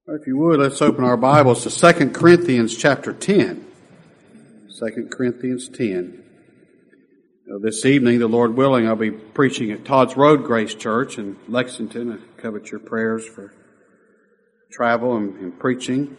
If you would, let's open our Bibles to 2 Corinthians chapter 10. 2 Corinthians 10. This evening, the Lord willing, I'll be preaching at Todd's Road Grace Church in Lexington. I covet your prayers for travel and preaching.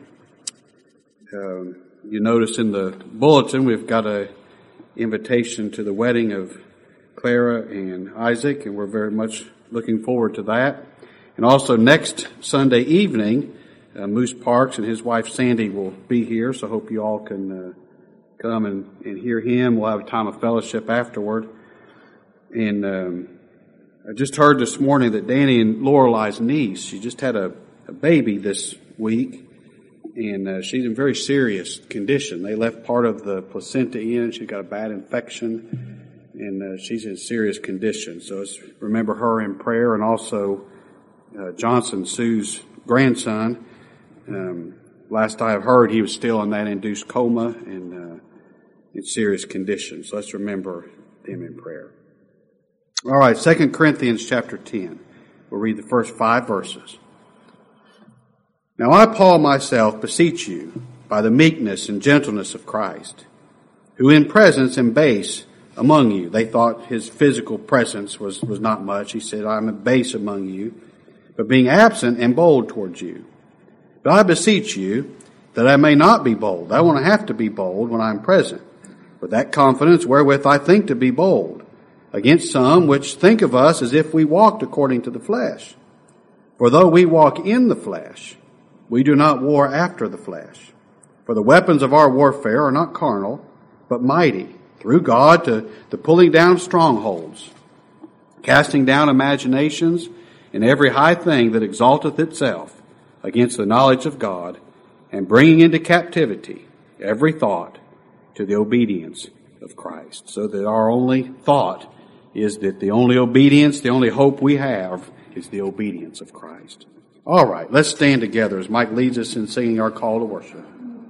You notice in the bulletin we've got an invitation to the wedding of Clara and Isaac, and we're very much looking forward to that. And also next Sunday evening, Moose Parks and his wife Sandy will be here, so I hope you all can come and hear him. We'll have a time of fellowship afterward. And I just heard this morning that Danny and Lorelei's niece, she just had a baby this week, and she's in very serious condition. They left part of the placenta in. She got a bad infection, and she's in serious condition. So let's remember her in prayer, and also Johnson, Sue's grandson. Last I have heard, he was still in that induced coma and in serious condition. So let's remember them in prayer. All right, 2 Corinthians chapter 10. We'll read the first 5 verses. Now I, Paul, myself, beseech you, by the meekness and gentleness of Christ, who in presence am base among you. They thought his physical presence was not much. He said, I am base among you, but being absent am bold towards you. But I beseech you that I may not be bold. I won't have to be bold when I am present, with that confidence wherewith I think to be bold, against some which think of us as if we walked according to the flesh. For though we walk in the flesh, we do not war after the flesh. For the weapons of our warfare are not carnal, but mighty, through God to the pulling down of strongholds, casting down imaginations, and every high thing that exalteth itself against the knowledge of God, and bringing into captivity every thought to the obedience of Christ. So that our only thought is that the only obedience, the only hope we have is the obedience of Christ. All right, let's stand together as Mike leads us in singing our call to worship.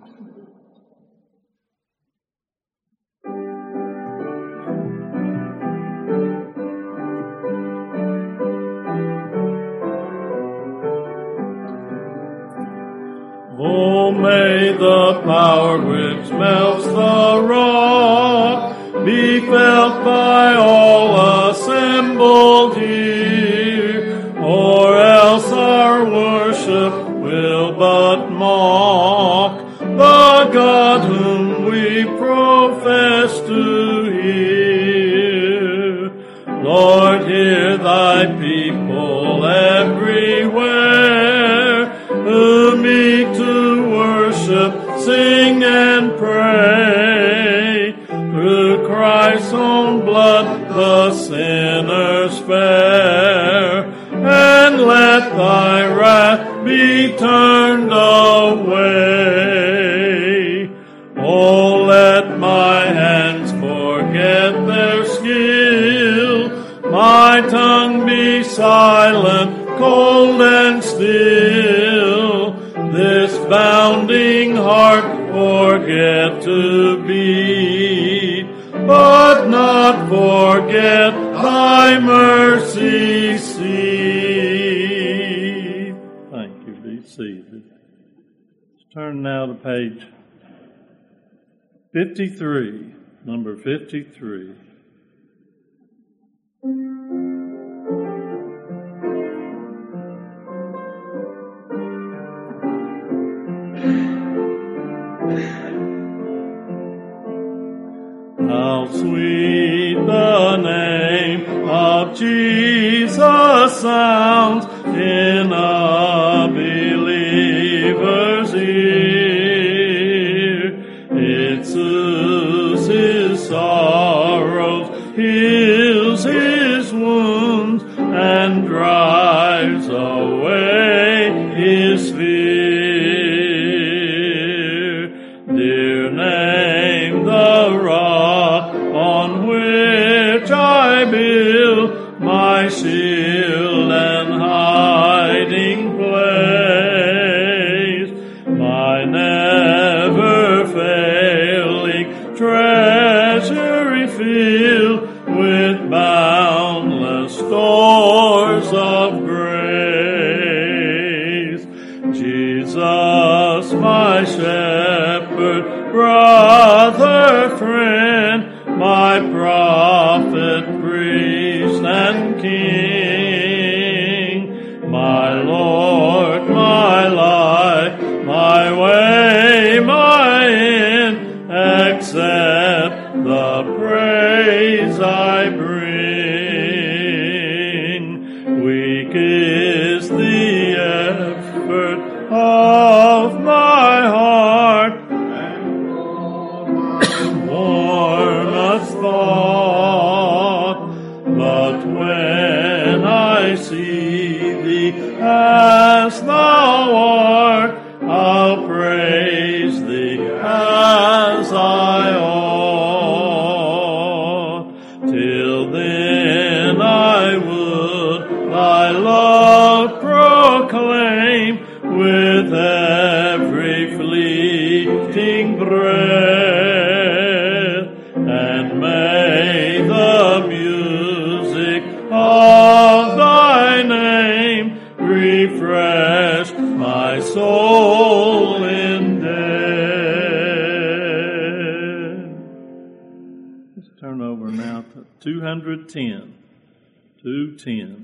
Oh, may the power which melts the rock be felt by all assembled here, or else our worship will but mock the God whom we profess to hear. Lord, hear thy people everywhere, who meek to worship, sing and pray. Through Christ's own blood the sinners fare, and let thy wrath be turned away. Oh, let my hands forget their skill, my tongue be silent, cold and still, this bounding heart forget to beat, but not forget thy mercy see. Thank you. Be seated. Let's turn now to page 53, number 53. How sweet the name of Jesus sounds in a believer's ear. It soothes his sorrows, heals his wounds, and drives away his fear. Dear name, the rock on which I build my shield and hiding place, my never failing treasury filled with boundless stores of grace. Jesus, my shepherd, brother, friend, my prophet, priest, and king, my Lord, my life, my way, my end, accept the praise I bring. Weak is the effort of my heart, and warmest thought, but when I see thee as thou art, I'll praise thee as I ought. Till then I would thy love proclaim with every fleeting breath, and may the music of thy name refresh my soul in death. Let's turn over now to 210. 210.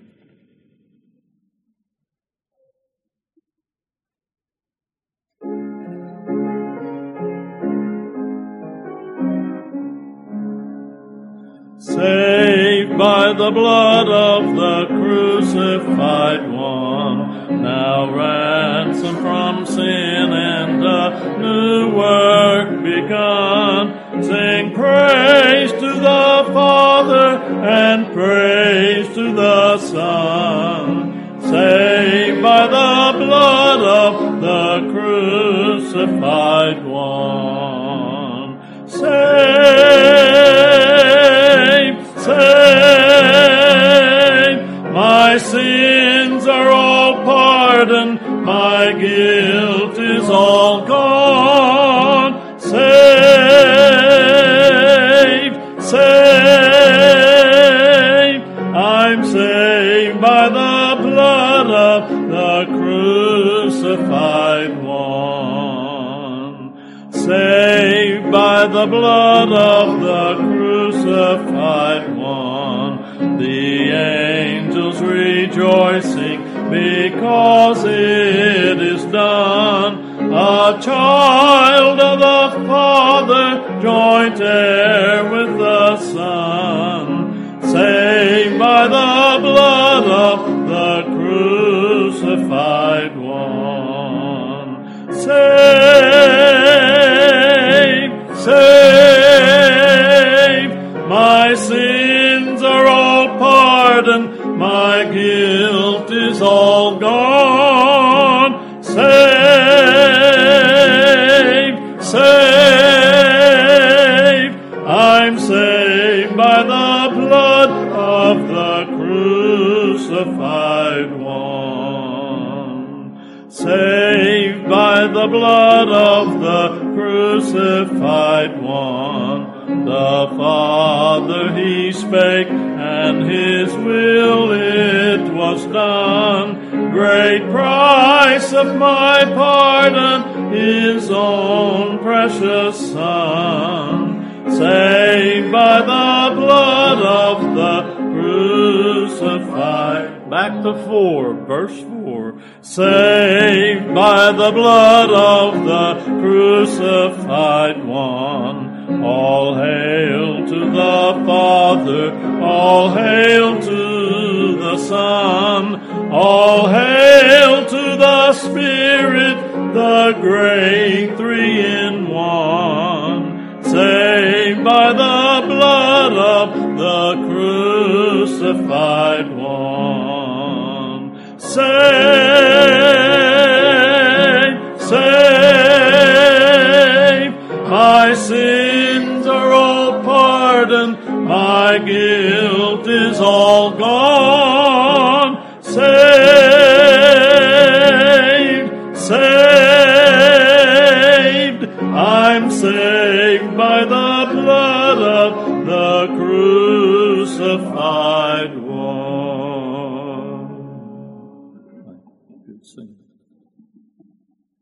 Saved by the blood of the crucified one, now ransomed from sin and a new work begun. Sing praise to the Father and praise to the Son. Saved by the blood of the crucified one. Saved, my sins are all pardoned, my guilt is all gone. Saved, I'm saved by the blood of the crucified one. Saved by the blood of the crucified one. The angels rejoicing because it is done. A child of the Father, joint heir with the Son. Saved by the blood of the crucified one. Saved, my sins are all pardoned, my guilt is all gone. Saved, I'm saved by the blood of the crucified one. Saved by the blood of the crucified one. The Father he spake, and his will it was done. Great price of my pardon, his own precious Son. Saved by the blood of the crucified. Back to 4, verse 4. Saved by the blood of the crucified one. All hail to the Father, all hail to the Son, all hail to the Spirit, the great three-in-one. Saved by the blood of the crucified one. Saved, my sins are all pardoned, my guilt is all gone. Saved, I'm saved by the blood of the crucified one. Good singing.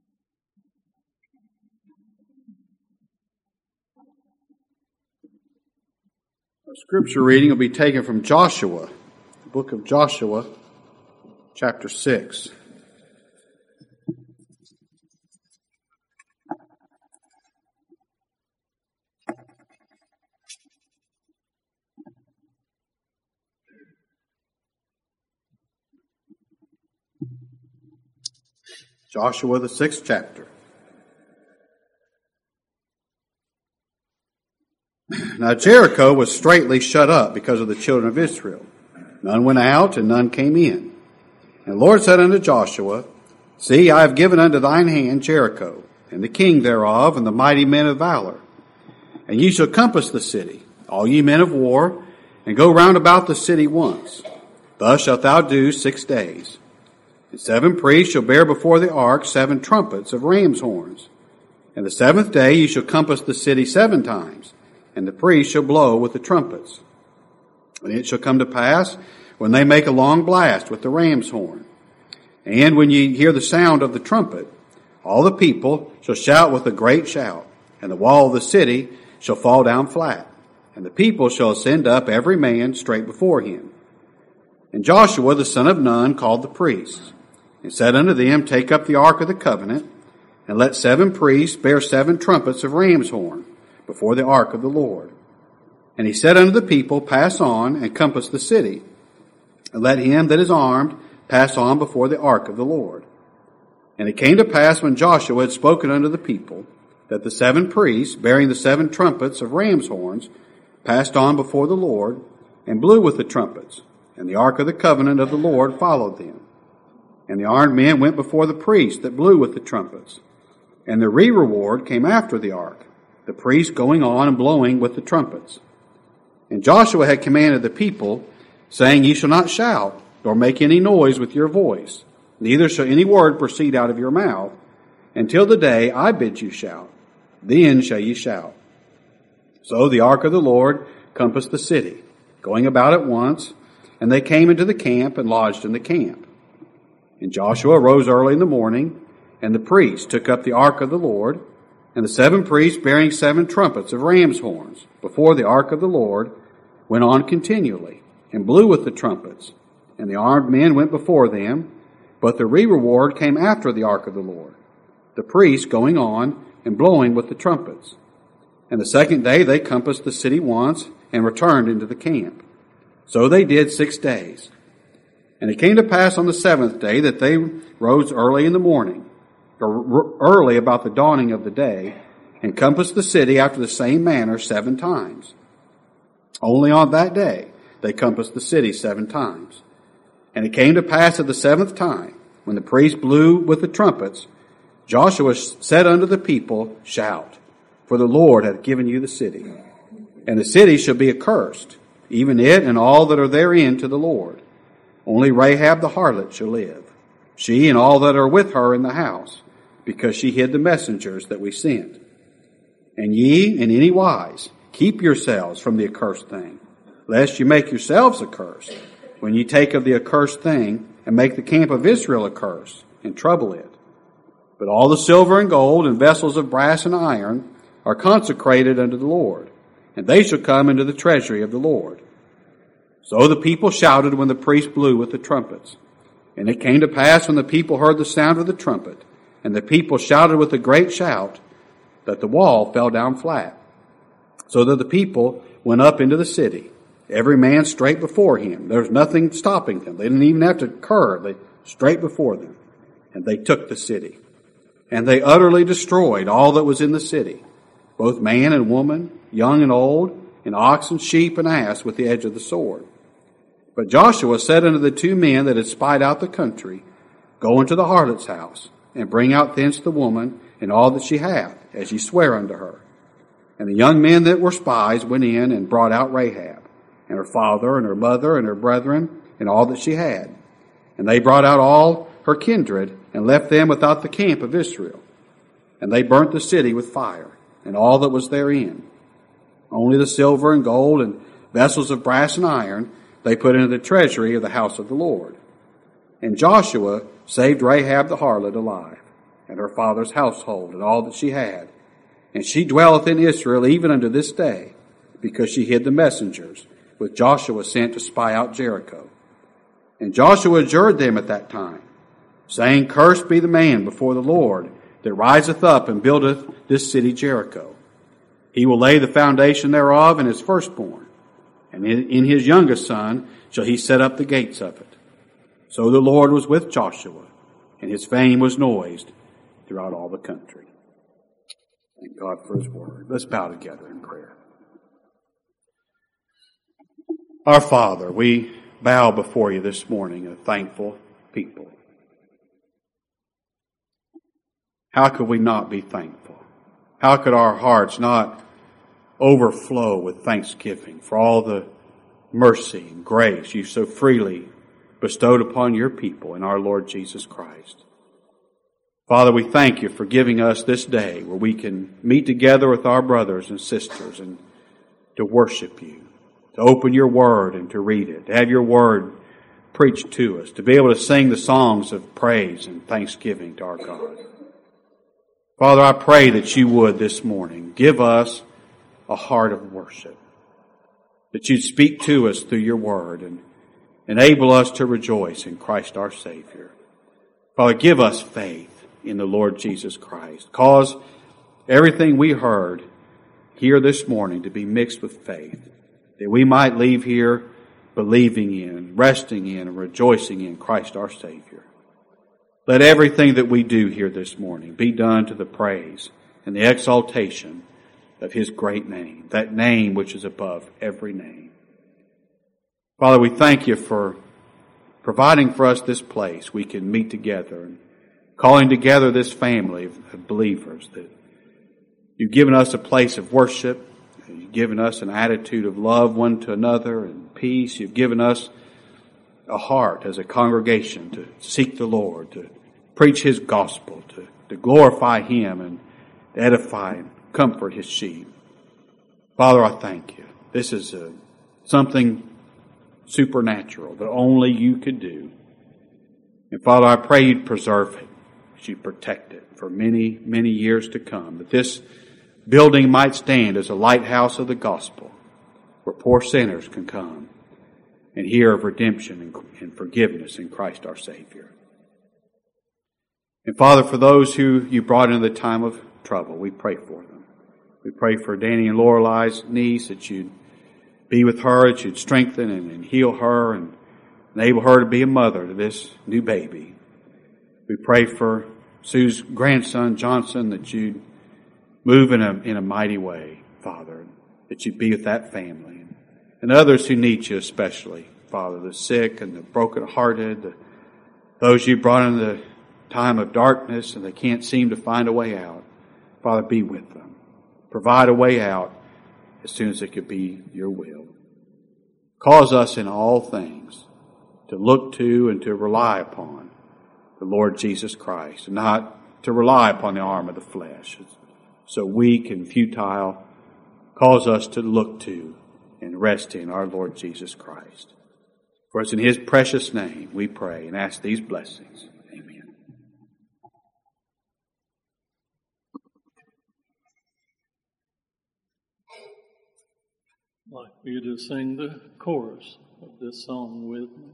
Scripture reading will be taken from Joshua, the book of Joshua, chapter 6. Joshua, the 6th chapter. Now Jericho was straitly shut up because of the children of Israel. None went out and none came in. And the Lord said unto Joshua, See, I have given unto thine hand Jericho, and the king thereof, and the mighty men of valor. And ye shall compass the city, all ye men of war, and go round about the city once. Thus shalt thou do 6 days. And 7 priests shall bear before the ark 7 trumpets of ram's horns. And the 7th day ye shall compass the city 7 times, and the priests shall blow with the trumpets. And it shall come to pass, when they make a long blast with the ram's horn, and when ye hear the sound of the trumpet, all the people shall shout with a great shout, and the wall of the city shall fall down flat, and the people shall ascend up every man straight before him. And Joshua the son of Nun called the priests, and said unto them, Take up the ark of the covenant, and let 7 priests bear 7 trumpets of ram's horn before the ark of the Lord. And he said unto the people, Pass on and compass the city, and let him that is armed pass on before the ark of the Lord. And it came to pass, when Joshua had spoken unto the people, that the 7 priests, bearing the 7 trumpets of ram's horns, passed on before the Lord, and blew with the trumpets, and the ark of the covenant of the Lord followed them. And the armed men went before the priests that blew with the trumpets, and the reward came after the ark, the priests going on and blowing with the trumpets. And Joshua had commanded the people, saying, Ye shall not shout, nor make any noise with your voice, neither shall any word proceed out of your mouth, until the day I bid you shout. Then shall ye shout. So the ark of the Lord compassed the city, going about it once, and they came into the camp and lodged in the camp. And Joshua rose early in the morning, and the priests took up the ark of the Lord, and the 7 priests bearing 7 trumpets of ram's horns before the ark of the Lord went on continually, and blew with the trumpets. And the armed men went before them, but the reward came after the ark of the Lord, the priests going on and blowing with the trumpets. And the 2nd day they compassed the city once, and returned into the camp. So they did 6 days. And it came to pass on the 7th day that they rose early in the morning, or early about the dawning of the day, and compassed the city after the same manner 7 times. Only on that day they compassed the city 7 times. And it came to pass at the 7th time, when the priests blew with the trumpets, Joshua said unto the people, Shout, for the Lord hath given you the city. And the city shall be accursed, even it and all that are therein, to the Lord. Only Rahab the harlot shall live, she and all that are with her in the house, because she hid the messengers that we sent. And ye, in any wise, keep yourselves from the accursed thing, lest you make yourselves accursed, when ye take of the accursed thing, and make the camp of Israel accursed, and trouble it. But all the silver and gold, and vessels of brass and iron, are consecrated unto the Lord, and they shall come into the treasury of the Lord. So the people shouted when the priest blew with the trumpets. And it came to pass, when the people heard the sound of the trumpet, and the people shouted with a great shout, that the wall fell down flat, so that the people went up into the city, every man straight before him. There was nothing stopping them. They didn't even have to curve. They straight before them. And they took the city. And they utterly destroyed all that was in the city, both man and woman, young and old, and ox and sheep and ass, with the edge of the sword. But Joshua said unto the 2 men that had spied out the country, Go into the harlot's house, and bring out thence the woman and all that she hath, as ye swear unto her. And the young men that were spies went in and brought out Rahab, and her father and her mother and her brethren, and all that she had. And they brought out all her kindred, and left them without the camp of Israel. And they burnt the city with fire, and all that was therein. Only the silver and gold and vessels of brass and iron they put into the treasury of the house of the Lord. And Joshua saved Rahab the harlot alive, and her father's household, and all that she had. And she dwelleth in Israel even unto this day. because she hid the messengers, which Joshua sent to spy out Jericho. And Joshua adjured them at that time, saying, Cursed be the man before the Lord that riseth up and buildeth this city Jericho. He will lay the foundation thereof in his firstborn, and in his youngest son shall he set up the gates of it. So the Lord was with Joshua, and his fame was noised throughout all the country. Thank God for his word. Let's bow together in prayer. Our Father, we bow before you this morning, a thankful people. How could we not be thankful? How could our hearts not overflow with thanksgiving for all the mercy and grace you so freely bestowed upon your people in our Lord Jesus Christ? Father, we thank you for giving us this day where we can meet together with our brothers and sisters and to worship you, to open your word and to read it, to have your word preached to us, to be able to sing the songs of praise and thanksgiving to our God. Father, I pray that you would this morning give us a heart of worship, that you'd speak to us through your word and enable us to rejoice in Christ our Savior. Father, give us faith in the Lord Jesus Christ. Cause everything we heard here this morning to be mixed with faith, that we might leave here believing in, resting in, and rejoicing in Christ our Savior. Let everything that we do here this morning be done to the praise and the exaltation of his great name, that name which is above every name. Father, we thank you for providing for us this place we can meet together and calling together this family of believers, that you've given us a place of worship. You've given us an attitude of love one to another and peace. You've given us a heart as a congregation to seek the Lord, to preach his gospel, to glorify him and edify and comfort his sheep. Father, I thank you. This is something supernatural that only you could do. And Father, I pray you'd preserve it, that you'd protect it for many, many years to come, that this building might stand as a lighthouse of the gospel where poor sinners can come and hear of redemption and forgiveness in Christ our Savior. And Father, for those who you brought into the time of trouble, we pray for them. We pray for Danny and Lorelei's niece, that you'd be with her, that you'd strengthen and heal her and enable her to be a mother to this new baby. We pray for Sue's grandson, Johnson, that you'd move in a mighty way, Father, that you'd be with that family. And others who need you especially, Father, the sick and the brokenhearted, those you brought in the time of darkness and they can't seem to find a way out. Father, be with them. Provide a way out as soon as it could be your will. Cause us in all things to look to and to rely upon the Lord Jesus Christ, and not to rely upon the arm of the flesh. It's so weak and futile. Cause us to look to and rest in our Lord Jesus Christ. For it's in his precious name we pray and ask these blessings. Amen. I'd like for you to sing the chorus of this song with me.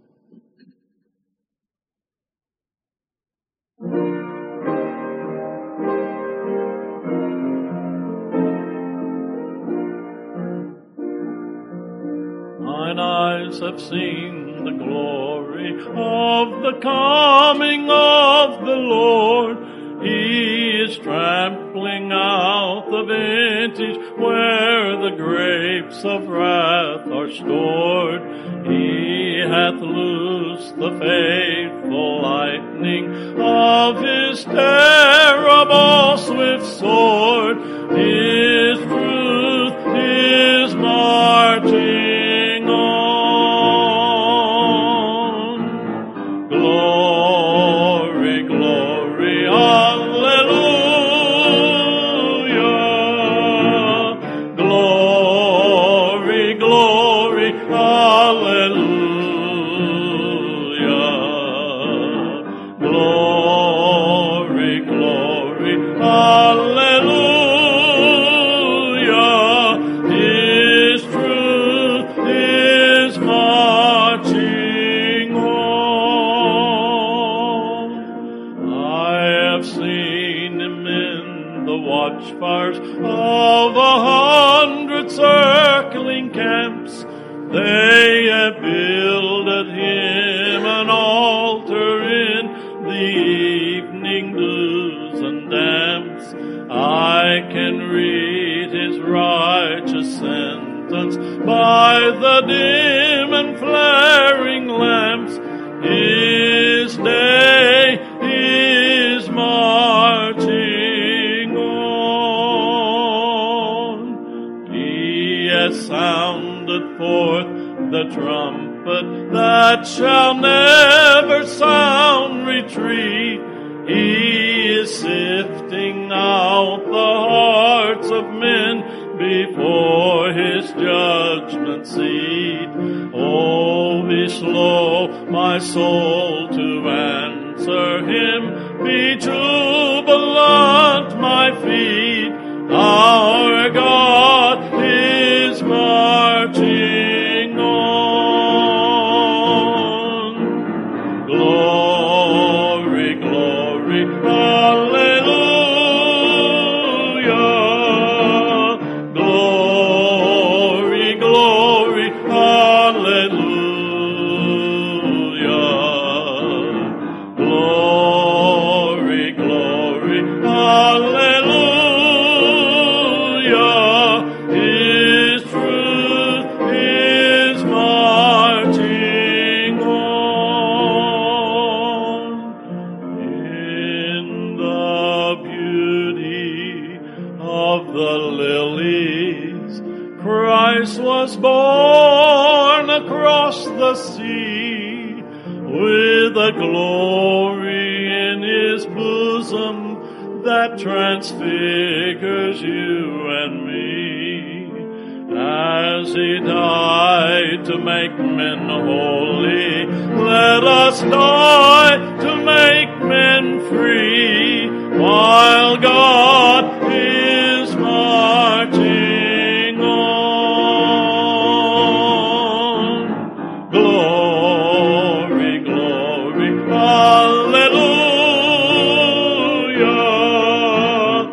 Mine eyes have seen the glory of the coming of the Lord. He is trampling out the vintage where the grapes of wrath are stored. He hath loosed the faithful lightning of his terrible swift sword. His truth is marching on. Glory, glory, hallelujah. Glory, glory, hallelujah. Glory, glory, hallelujah. His have seen him in the watchfires of 100 circling camps. They have builded him an altar in the evening dews and damps. I can read his righteous sentence by the dim and flaring lamps. His day is marching on. He has sounded forth the trumpet that shall never sound retreat. He is sifting out the hearts of men before his judgment seat. Oh, be slow, my soul, to answer him. Be jubilant, my feet. Our God is marching on. Glory, glory, hallelujah. Glory, glory, hallelujah. Glory, glory, hallelujah. His truth is marching on. In the beauty of the lilies, Christ was born across the sea, with a glory in his bosom that transfigures you and me. As he died to make men holy, let us die to make men free, while God is marching on. Glory, glory, hallelujah.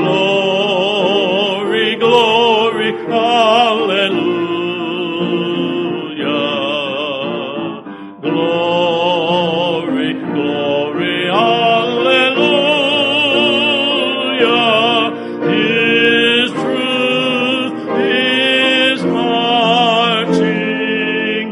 Glory, glory, hallelujah. Glory, glory, hallelujah. His truth is marching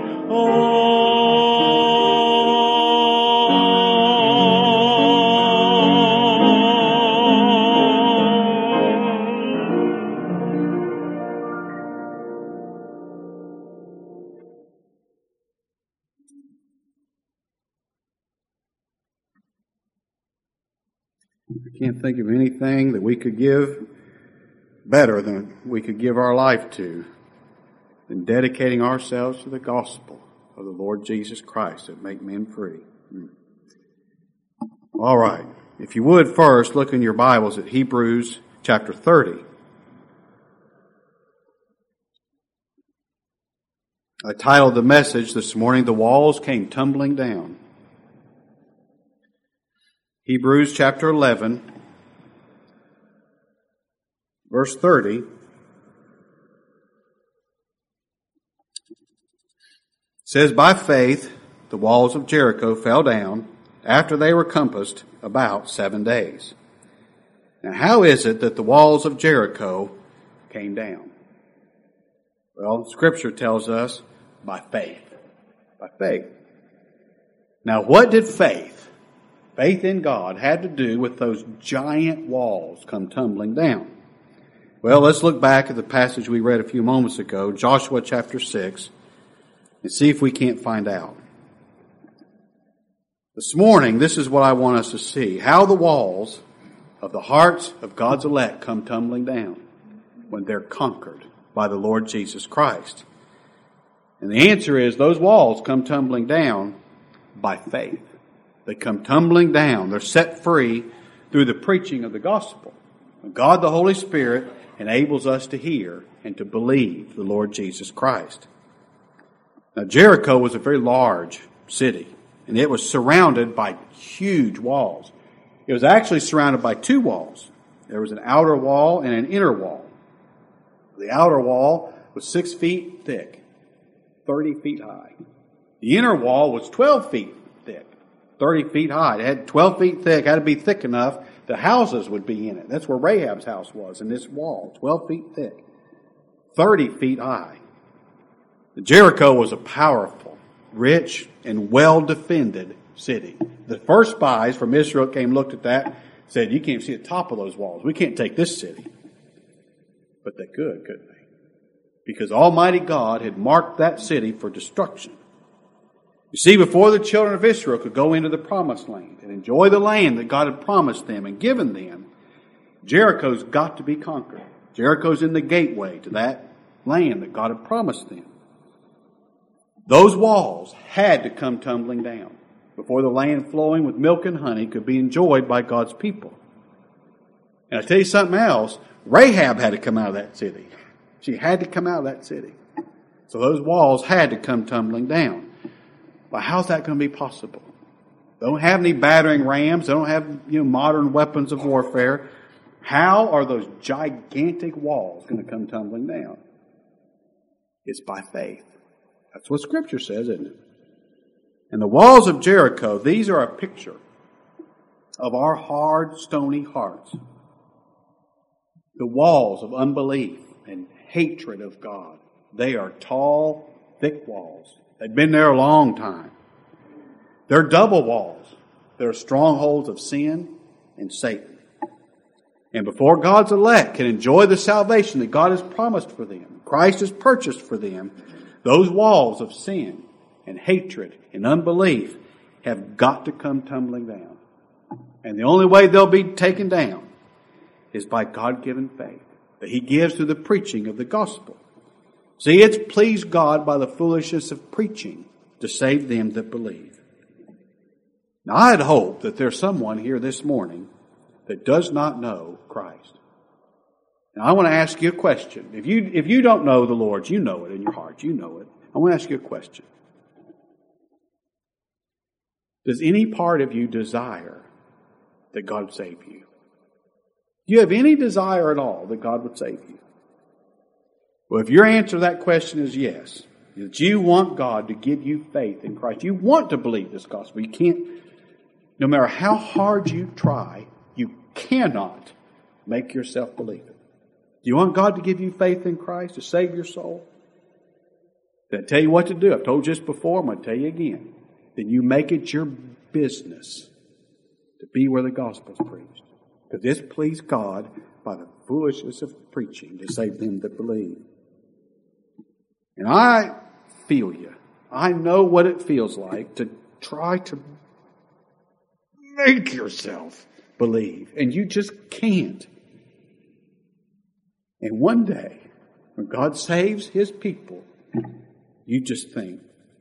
I can't think of anything that we could give better than we could give our life to than dedicating ourselves to the gospel of the Lord Jesus Christ that make men free. All right. If you would first look in your Bibles at Hebrews chapter 30. I titled the message this morning, "The Walls Came Tumbling Down." Hebrews chapter 11, verse 30. Says, "By faith the walls of Jericho fell down after they were compassed about 7 days." Now, how is it that the walls of Jericho came down? Well, Scripture tells us by faith. By faith. Now, what did faith in God had to do with those giant walls come tumbling down? Well, let's look back at the passage we read a few moments ago, Joshua chapter 6, and see if we can't find out. This morning, this is what I want us to see, how the walls of the hearts of God's elect come tumbling down when they're conquered by the Lord Jesus Christ. And the answer is those walls come tumbling down by faith. They come tumbling down. They're set free through the preaching of the gospel. God the Holy Spirit enables us to hear and to believe the Lord Jesus Christ. Now, Jericho was a very large city, and it was surrounded by huge walls. It was actually surrounded by two walls. There was an outer wall and an inner wall. The outer wall was 6 feet thick, 30 feet high. The inner wall was 12 feet thick, 30 feet high. It had 12 feet thick, had to be thick enough the houses would be in it. That's where Rahab's house was, in this wall, 12 feet thick, 30 feet high. Jericho was a powerful, rich, and well-defended city. The first spies from Israel came, looked at that, said, you can't see the top of those walls. We can't take this city. But they could, couldn't they? Because Almighty God had marked that city for destruction. You see, before the children of Israel could go into the promised land and enjoy the land that God had promised them and given them, Jericho's got to be conquered. Jericho's in the gateway to that land that God had promised them. Those walls had to come tumbling down before the land flowing with milk and honey could be enjoyed by God's people. And I tell you something else, Rahab had to come out of that city. She had to come out of that city. So those walls had to come tumbling down. But how's that going to be possible? They don't have any battering rams. They don't have modern weapons of warfare. How are those gigantic walls going to come tumbling down? It's by faith. That's what Scripture says, isn't it? And the walls of Jericho, these are a picture of our hard, stony hearts. The walls of unbelief and hatred of God. They are tall, thick walls. They've been there a long time. They're double walls. They're strongholds of sin and Satan. And before God's elect can enjoy the salvation that God has promised for them, Christ has purchased for them, those walls of sin and hatred and unbelief have got to come tumbling down. And the only way they'll be taken down is by God-given faith that He gives through the preaching of the gospel. See, it's pleased God by the foolishness of preaching to save them that believe. Now, I'd hope that there's someone here this morning that does not know Christ. Now, I want to ask you a question. If you don't know the Lord, you know it in your heart. You know it. I want to ask you a question. Does any part of you desire that God save you? Do you have any desire at all that God would save you? Well, if your answer to that question is yes, that you want God to give you faith in Christ, you want to believe this gospel, you can't, no matter how hard you try, you cannot make yourself believe it. Do you want God to give you faith in Christ, to save your soul? Did I tell you what to do? I've told you this before, I'm going to tell you again. Then you make it your business to be where the gospel is preached. Because this pleased God by the foolishness of preaching to save them that believe. And I feel you. I know what it feels like to try to make yourself believe. And you just can't. And one day, when God saves His people, you just think,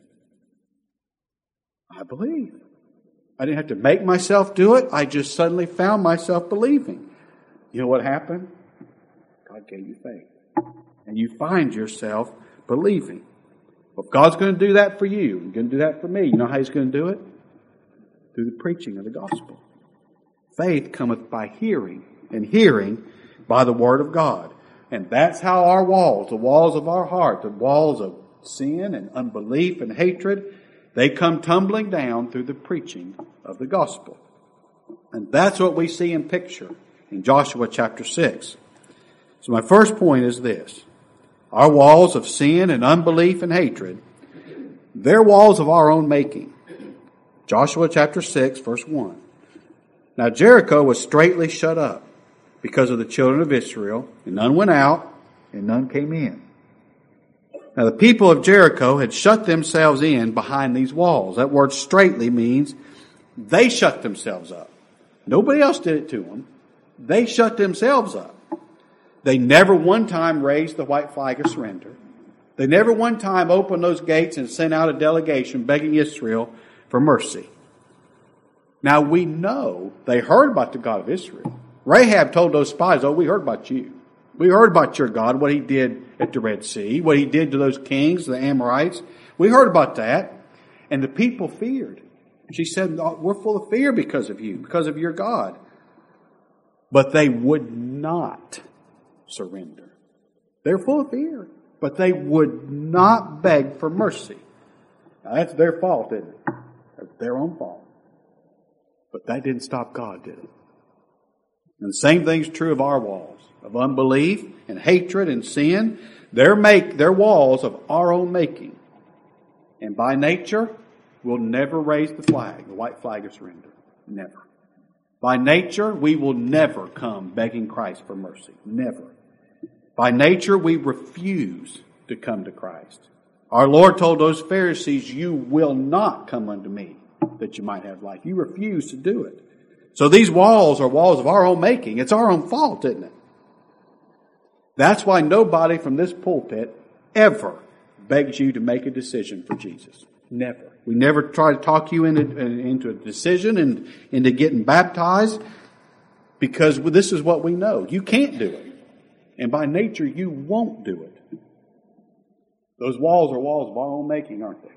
I believe. I didn't have to make myself do it. I just suddenly found myself believing. You know what happened? God gave you faith. And you find yourself believing. Well, if God's going to do that for you, He's going to do that for me, you know how He's going to do it? Through the preaching of the gospel. Faith cometh by hearing, and hearing by the word of God. And that's how our walls, the walls of our heart, the walls of sin and unbelief and hatred, they come tumbling down through the preaching of the gospel. And that's what we see in picture in Joshua chapter 6. So my first point is this. Our walls of sin and unbelief and hatred, they're walls of our own making. Joshua chapter 6, verse 1. Now Jericho was straitly shut up because of the children of Israel, and none went out, and none came in. Now the people of Jericho had shut themselves in behind these walls. That word straitly means they shut themselves up. Nobody else did it to them. They shut themselves up. They never one time raised the white flag of surrender. They never one time opened those gates and sent out a delegation begging Israel for mercy. Now we know they heard about the God of Israel. Rahab told those spies, oh, we heard about you. We heard about your God, what He did at the Red Sea, what He did to those kings, the Amorites. We heard about that. And the people feared. She said, we're full of fear because of you, because of your God. But they would not surrender. They're full of fear, but they would not beg for mercy. Now, that's their fault, isn't it? That's their own fault. But that didn't stop God, did it? And the same thing's true of our walls of unbelief and hatred and sin. They're walls of our own making. And by nature, we'll never raise the flag, the white flag of surrender. Never. By nature, we will never come begging Christ for mercy. Never. By nature, we refuse to come to Christ. Our Lord told those Pharisees, you will not come unto me that you might have life. You refuse to do it. So these walls are walls of our own making. It's our own fault, isn't it? That's why nobody from this pulpit ever begs you to make a decision for Jesus. Never. We never try to talk you into a decision and into getting baptized, because this is what we know. You can't do it. And by nature, you won't do it. Those walls are walls of our own making, aren't they?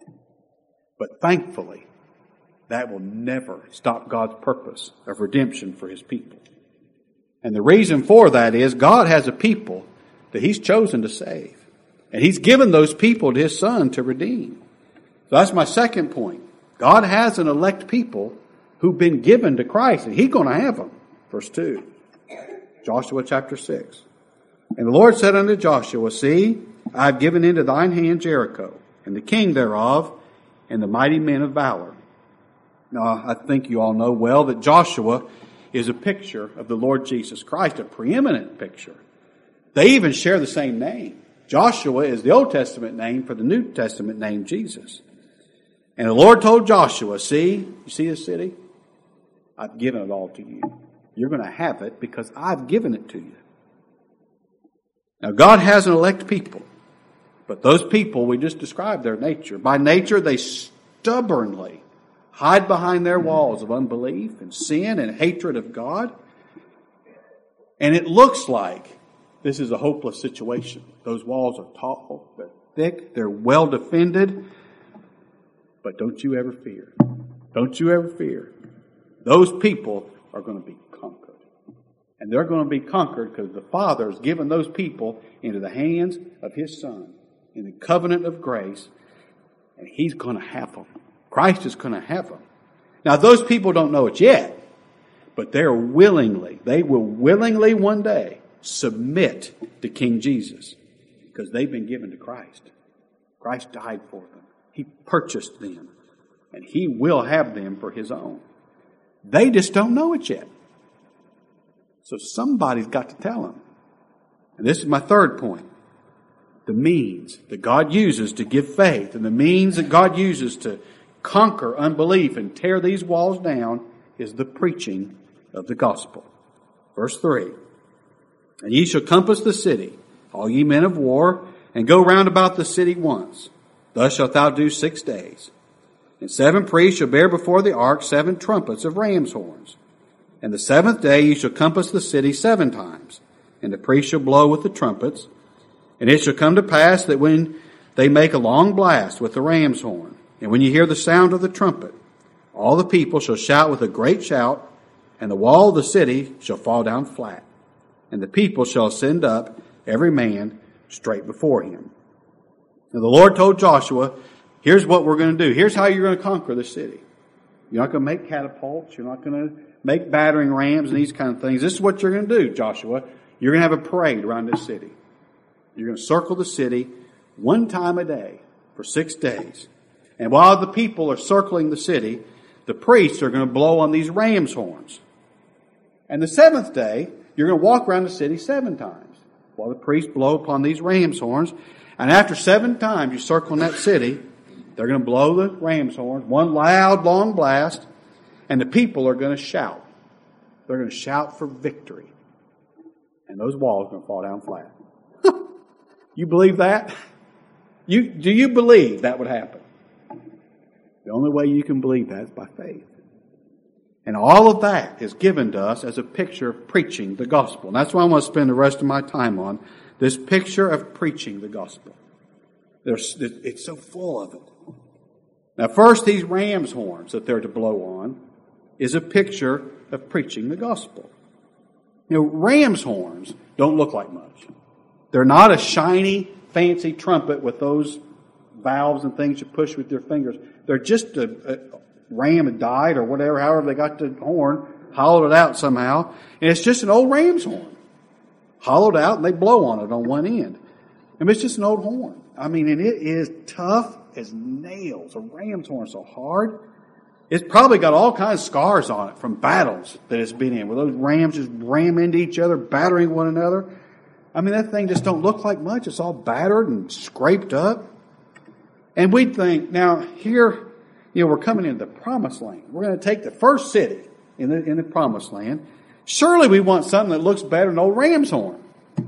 But thankfully, that will never stop God's purpose of redemption for His people. And the reason for that is God has a people that He's chosen to save. And He's given those people to His Son to redeem. So that's my second point. God has an elect people who've been given to Christ, and He's going to have them. Verse 2, Joshua chapter 6. And the Lord said unto Joshua, see, I have given into thine hand Jericho, and the king thereof, and the mighty men of valor. Now, I think you all know well that Joshua is a picture of the Lord Jesus Christ, a preeminent picture. They even share the same name. Joshua is the Old Testament name for the New Testament name, Jesus. And the Lord told Joshua, see, you see this city? I've given it all to you. You're going to have it because I've given it to you. Now, God has an elect people, but those people, we just described their nature. By nature, they stubbornly hide behind their walls of unbelief and sin and hatred of God. And it looks like this is a hopeless situation. Those walls are tall, they're thick, they're well defended. But don't you ever fear. Don't you ever fear. Those people are going to be conquered. And they're going to be conquered because the Father has given those people into the hands of His Son in the covenant of grace. And He's going to have them. Christ is going to have them. Now, those people don't know it yet, but they will willingly one day submit to King Jesus because they've been given to Christ. Christ died for them. He purchased them, and He will have them for His own. They just don't know it yet. So somebody's got to tell them. And this is my third point. The means that God uses to give faith and the means that God uses to conquer unbelief and tear these walls down is the preaching of the gospel. Verse 3, and ye shall compass the city, all ye men of war, and go round about the city once. Thus shalt thou do 6 days. And 7 priests shall bear before the ark 7 trumpets of ram's horns. And the 7th day ye shall compass the city 7 times. And the priests shall blow with the trumpets. And it shall come to pass that when they make a long blast with the ram's horn, and when you hear the sound of the trumpet, all the people shall shout with a great shout, and the wall of the city shall fall down flat. And the people shall ascend up, every man straight before him. Now the Lord told Joshua, here's what we're going to do. Here's how you're going to conquer the city. You're not going to make catapults. You're not going to make battering rams and these kind of things. This is what you're going to do, Joshua. You're going to have a parade around this city. You're going to circle the city 1 time a day for 6 days. And while the people are circling the city, the priests are going to blow on these ram's horns. And the 7th day, you're going to walk around the city 7 times while the priests blow upon these ram's horns. And after 7 times you circle in that city, they're going to blow the ram's horns, one loud, long blast, and the people are going to shout. They're going to shout for victory. And those walls are going to fall down flat. You believe that? Do you believe that would happen? The only way you can believe that is by faith. And all of that is given to us as a picture of preaching the gospel. And that's what I want to spend the rest of my time on, this picture of preaching the gospel. It's so full of it. Now first, these ram's horns that they're to blow on is a picture of preaching the gospel. You know, ram's horns don't look like much. They're not a shiny, fancy trumpet with those valves and things you push with your fingers. They're just a ram had died or whatever, however they got the horn, hollowed it out somehow. And it's just an old ram's horn. Hollowed out and they blow on it on one end. I mean, it's just an old horn. I mean, and it is tough as nails. A ram's horn is so hard. It's probably got all kinds of scars on it from battles that it's been in, where those rams just ram into each other, battering one another. I mean, that thing just don't look like much. It's all battered and scraped up. And we'd think, now here, you know, we're coming into the promised land. We're going to take the first city in the promised land. Surely we want something that looks better than old ram's horn.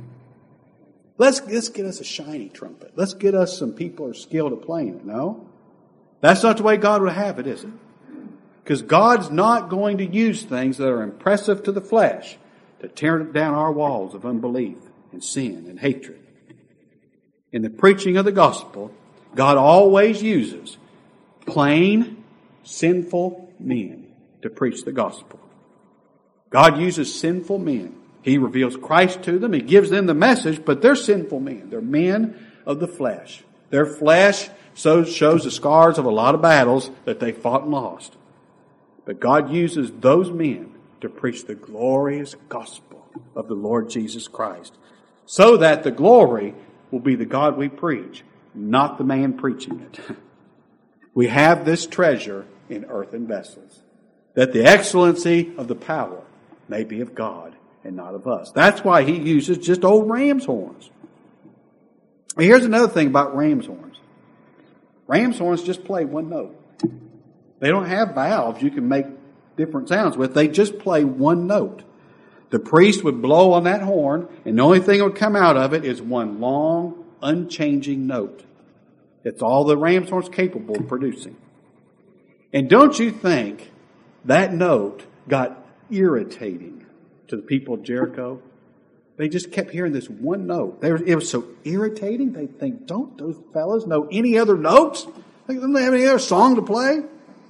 Let's get us a shiny trumpet. Let's get us some people who are skilled at playing it. No? That's not the way God would have it, is it? Because God's not going to use things that are impressive to the flesh to tear down our walls of unbelief and sin and hatred. In the preaching of the gospel, God always uses plain, sinful men to preach the gospel. God uses sinful men. He reveals Christ to them. He gives them the message, but they're sinful men. They're men of the flesh. Their flesh shows the scars of a lot of battles that they fought and lost. But God uses those men to preach the glorious gospel of the Lord Jesus Christ, so that the glory will be the God we preach, not the man preaching it. We have this treasure in earthen vessels, that the excellency of the power may be of God and not of us. That's why he uses just old ram's horns. Here's another thing about ram's horns. Ram's horns just play one note. They don't have valves you can make different sounds with. They just play one note. The priest would blow on that horn, and the only thing that would come out of it is one long, unchanging note. It's all the ram's horn's capable of producing. And don't you think that note got irritating to the people of Jericho? They just kept hearing this one note. It was so irritating. They think, don't those fellas know any other notes? Don't they have any other song to play?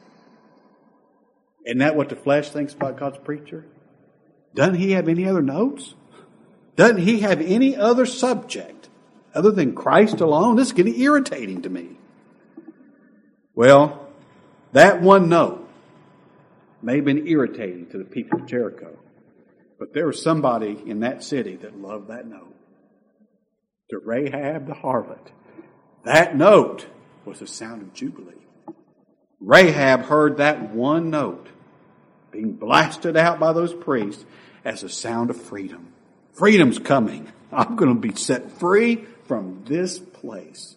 Isn't that what the flesh thinks about God's preacher? Doesn't he have any other notes? Doesn't he have any other subject other than Christ alone? This is getting irritating to me. Well, that one note may have been irritating to the people of Jericho. But there was somebody in that city that loved that note. To Rahab the harlot, that note was the sound of jubilee. Rahab heard that one note being blasted out by those priests as a sound of freedom. Freedom's coming. I'm going to be set free from this place.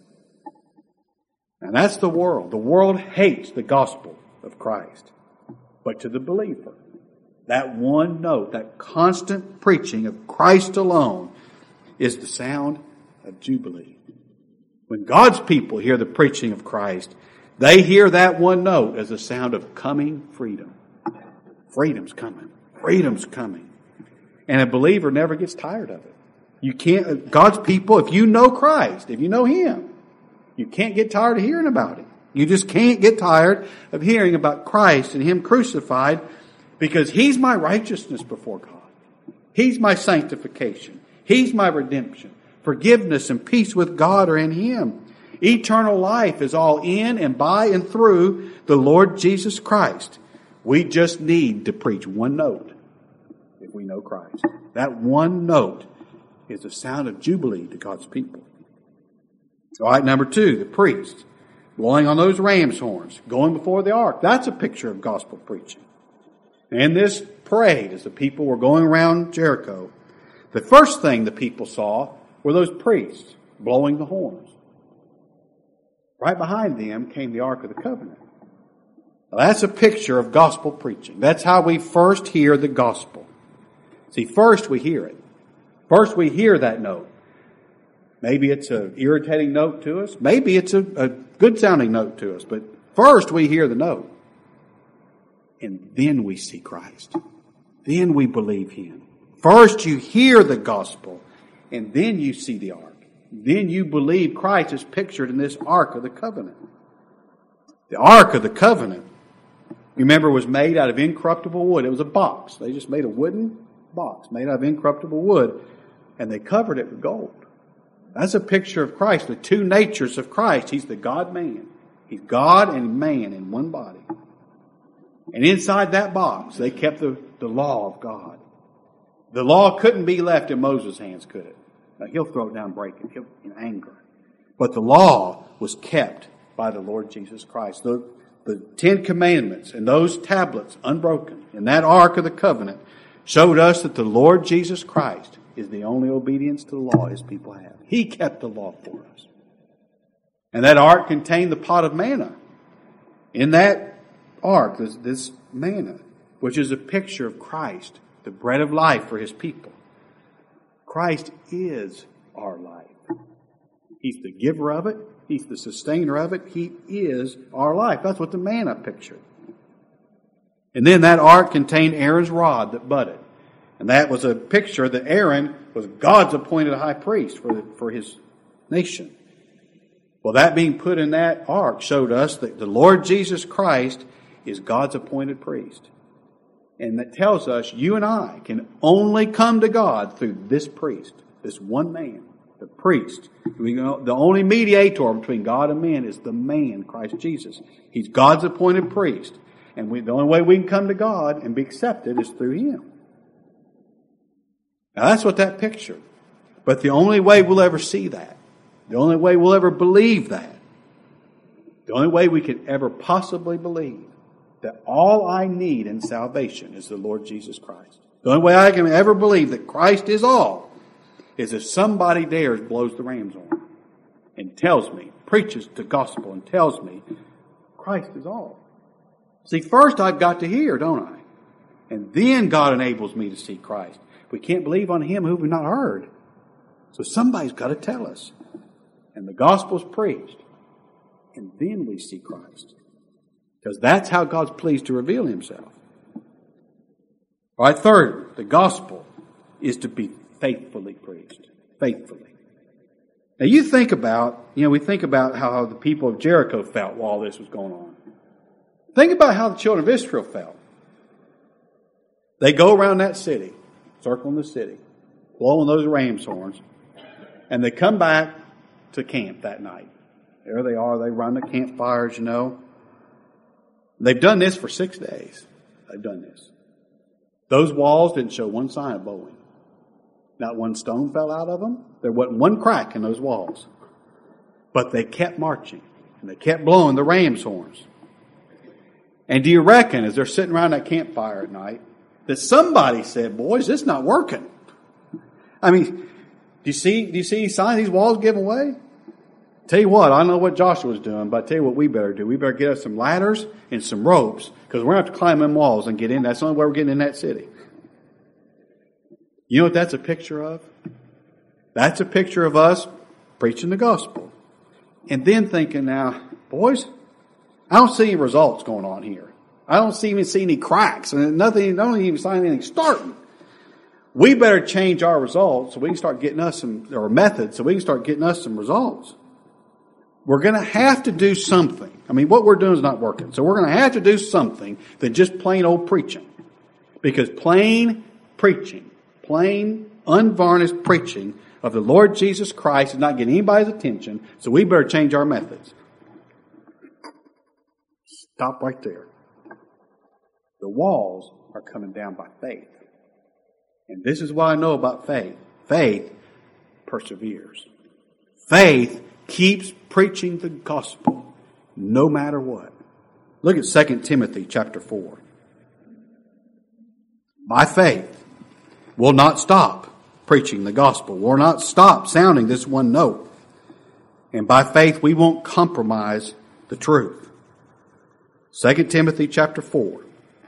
And that's the world. The world hates the gospel of Christ. But to the believer, that one note, that constant preaching of Christ alone is the sound of jubilee. When God's people hear the preaching of Christ, they hear that one note as a sound of coming freedom. Freedom's coming. Freedom's coming. And a believer never gets tired of it. You can't, God's people, if you know Christ, if you know Him, you can't get tired of hearing about Him. You just can't get tired of hearing about Christ and Him crucified, because He's my righteousness before God. He's my sanctification. He's my redemption. Forgiveness and peace with God are in Him. Eternal life is all in and by and through the Lord Jesus Christ. We just need to preach one note if we know Christ. That one note is the sound of jubilee to God's people. All right, number 2, the priest blowing on those ram's horns, going before the ark. That's a picture of gospel preaching. And this parade, as the people were going around Jericho, the first thing the people saw were those priests blowing the horns. Right behind them came the Ark of the Covenant. Now, that's a picture of gospel preaching. That's how we first hear the gospel. See, first we hear it. First we hear that note. Maybe it's an irritating note to us. Maybe it's a good sounding note to us. But first we hear the note. And then we see Christ. Then we believe Him. First you hear the gospel. And then you see the ark. Then you believe Christ is pictured in this Ark of the Covenant. The Ark of the Covenant, remember, was made out of incorruptible wood. It was a box. They just made a wooden box made out of incorruptible wood, and they covered it with gold. That's a picture of Christ, the two natures of Christ. He's the God-man. He's God and man in one body. And inside that box, they kept the law of God. The law couldn't be left in Moses' hands, could it? Now, he'll throw it down and break it in anger. But the law was kept by the Lord Jesus Christ. The 10 Commandments and those tablets, unbroken, in that Ark of the Covenant, showed us that the Lord Jesus Christ is the only obedience to the law His people have. He kept the law for us. And that Ark contained the pot of manna. In that Ark, this manna, which is a picture of Christ, the bread of life for His people. Christ is our life. He's the giver of it. He's the sustainer of it. He is our life. That's what the manna pictured. And then that ark contained Aaron's rod that budded. And that was a picture that Aaron was God's appointed high priest for his nation. Well, that being put in that ark showed us that the Lord Jesus Christ is God's appointed priest. And that tells us you and I can only come to God through this priest, this one man, the priest. The only mediator between God and man is the man, Christ Jesus. He's God's appointed priest. And the only way we can come to God and be accepted is through Him. Now that's what that pictured. But the only way we'll ever see that, the only way we'll ever believe that, the only way we could ever possibly believe that all I need in salvation is the Lord Jesus Christ. The only way I can ever believe that Christ is all is if somebody dares blows the ram's horn and tells me, preaches the gospel and tells me Christ is all. See, first I've got to hear, don't I? And then God enables me to see Christ. We can't believe on Him who we've not heard. So somebody's got to tell us. And the gospel's preached. And then we see Christ. Because that's how God's pleased to reveal Himself. All right, third, the gospel is to be faithfully preached. Faithfully. Now you think about, we think about how the people of Jericho felt while all this was going on. Think about how the children of Israel felt. They go around that city, circling the city, blowing those ram's horns, and they come back to camp that night. There they are, they run the campfires, They've done this for 6 days. They've done this. Those walls didn't show one sign of bowing. Not one stone fell out of them. There wasn't one crack in those walls. But they kept marching, and they kept blowing the ram's horns. And do you reckon, as they're sitting around that campfire at night, that somebody said, boys, this is not working? I mean, do you see signs these walls giving way? Tell you what, I don't know what Joshua was doing, but I tell you what we better do. We better get us some ladders and some ropes, because we're going to have to climb them walls and get in. That's the only way we're getting in that city. You know what that's a picture of? That's a picture of us preaching the gospel. And then thinking now, boys, I don't see any results going on here. I don't even see any cracks. And nothing, I don't even see anything starting. We better change our results so we can start getting us or methods so we can start getting us some results. We're going to have to do something. I mean, what we're doing is not working. So we're going to have to do something than just plain old preaching. Because plain preaching, plain unvarnished preaching of the Lord Jesus Christ is not getting anybody's attention. So we better change our methods. Stop right there. The walls are coming down by faith. And this is what I know about faith. Faith perseveres. Faith keeps preaching the gospel no matter what. Look at 2 Timothy chapter 4. By faith, we'll not stop preaching the gospel. We'll not stop sounding this one note. And by faith, we won't compromise the truth. 2 Timothy chapter 4.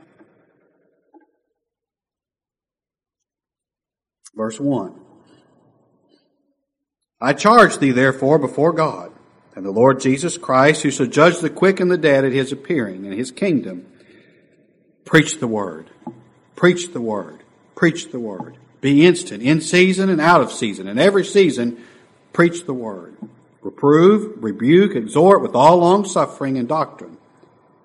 Verse 1. I charge thee therefore before God and the Lord Jesus Christ, who shall judge the quick and the dead at His appearing in His kingdom, preach the word. Preach the word. Preach the word. Be instant, in season and out of season. In every season, preach the word. Reprove, rebuke, exhort with all long suffering and doctrine.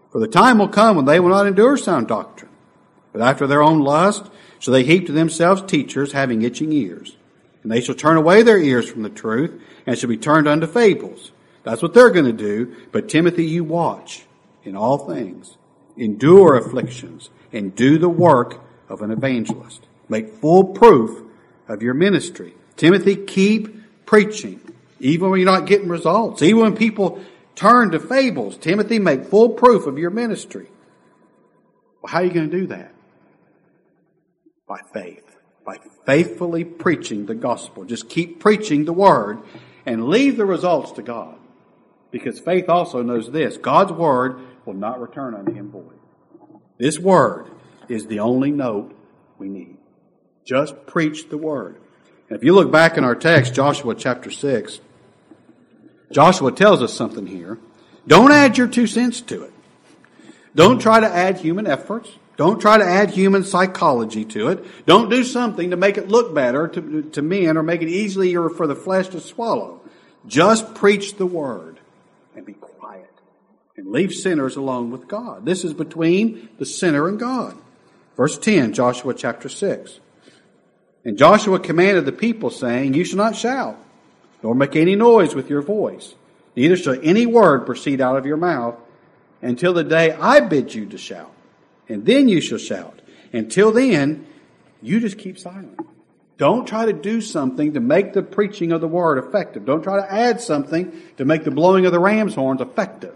For the time will come when they will not endure sound doctrine, but after their own lust shall they heap to themselves teachers having itching ears. And they shall turn away their ears from the truth, and shall be turned unto fables. That's what they're going to do. But Timothy, you watch in all things, endure afflictions, and do the work of an evangelist. Make full proof of your ministry. Timothy, keep preaching, even when you're not getting results. Even when people turn to fables. Timothy, make full proof of your ministry. Well, how are you going to do that? By faith. By faithfully preaching the gospel. Just keep preaching the word and leave the results to God. Because faith also knows this. God's word will not return unto him void. This word is the only note we need. Just preach the word. And if you look back in our text, Joshua chapter 6, Joshua tells us something here. Don't add your 2 cents to it. Don't try to add human efforts. Don't try to add human psychology to it. Don't do something to make it look better to men or make it easier for the flesh to swallow. Just preach the word and be quiet and leave sinners alone with God. This is between the sinner and God. Verse 10, Joshua chapter 6. And Joshua commanded the people, saying, You shall not shout, nor make any noise with your voice. Neither shall any word proceed out of your mouth until the day I bid you to shout. And then you shall shout. Until then, you just keep silent. Don't try to do something to make the preaching of the word effective. Don't try to add something to make the blowing of the ram's horns effective.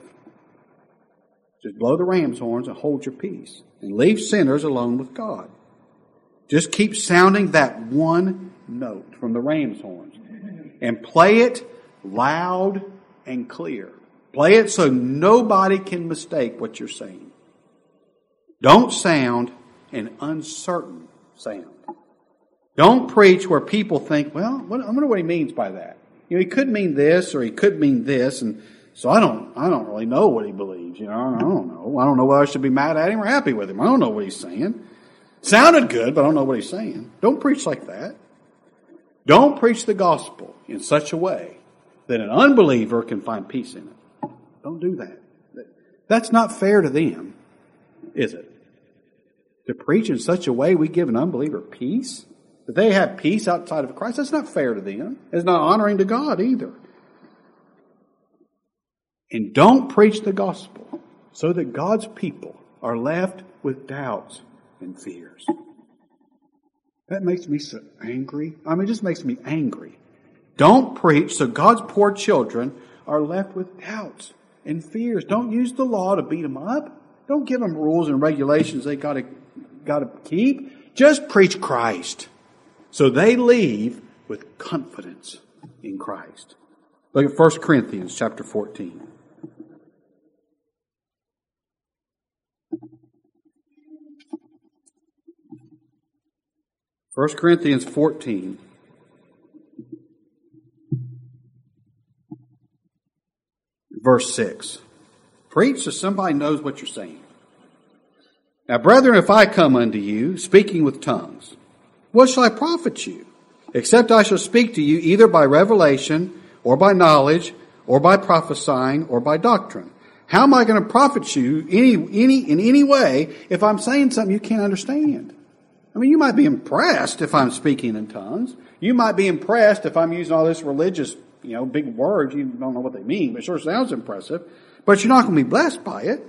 Just blow the ram's horns and hold your peace. And leave sinners alone with God. Just keep sounding that one note from the ram's horns. And play it loud and clear. Play it so nobody can mistake what you're saying. Don't sound an uncertain sound. Don't preach where people think, well, I wonder what he means by that. You know, he could mean this or he could mean this, and so I don't really know what he believes. You know, I don't know. I don't know whether I should be mad at him or happy with him. I don't know what he's saying. Sounded good, but I don't know what he's saying. Don't preach like that. Don't preach the gospel in such a way that an unbeliever can find peace in it. Don't do that. That's not fair to them, is it? To preach in such a way we give an unbeliever peace? That they have peace outside of Christ? That's not fair to them. It's not honoring to God either. And don't preach the gospel so that God's people are left with doubts and fears. That makes me so angry. It just makes me angry. Don't preach so God's poor children are left with doubts and fears. Don't use the law to beat them up. Don't give them rules and regulations they got to keep. Just preach Christ so they leave with confidence in Christ. Look at 1 Corinthians chapter 14. 1 Corinthians 14. Verse 6. Preach so somebody knows what you're saying. Now, brethren, if I come unto you, speaking with tongues, what shall I profit you? Except I shall speak to you either by revelation, or by knowledge, or by prophesying, or by doctrine. How am I going to profit you in any way if I'm saying something you can't understand? You might be impressed if I'm speaking in tongues. You might be impressed if I'm using all this religious, big words. You don't know what they mean, but it sure sounds impressive. But you're not going to be blessed by it.